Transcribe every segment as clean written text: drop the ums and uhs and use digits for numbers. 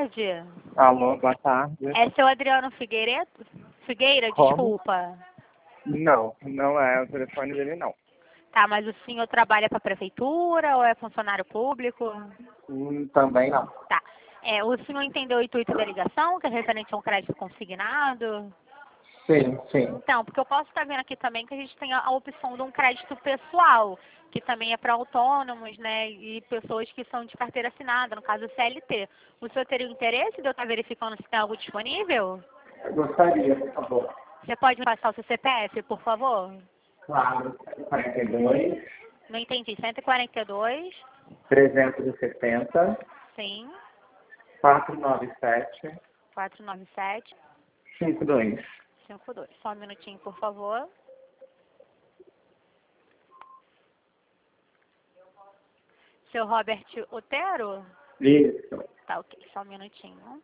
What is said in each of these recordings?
tarde. Alô, boa tarde. É seu Adriano Figueira, Como? desculpa. Não, não é o telefone dele, não. Tá, mas o senhor trabalha para a prefeitura ou é funcionário público? Também não. Tá. O senhor entendeu o intuito da ligação, que é referente a um crédito consignado? Sim, sim. Então, porque eu posso estar vendo aqui também que a gente tem a opção de um crédito pessoal, que também é para autônomos, né, e pessoas que são de carteira assinada, no caso CLT. O senhor teria o interesse de eu estar verificando se tem algo disponível? Eu gostaria, por favor. Você pode me passar o seu CPF, por favor? Claro, 42, Não entendi. 142, 370, sim, 497, 497, 52. 52. Só um minutinho, por favor. Seu Robert Otero? Isso. Tá, ok. Só um minutinho.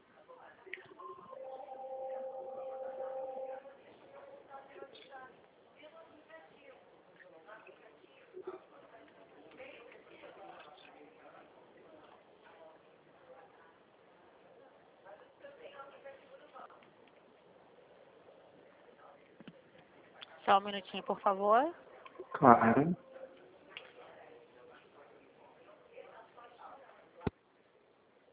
Só um minutinho, por favor. Claro.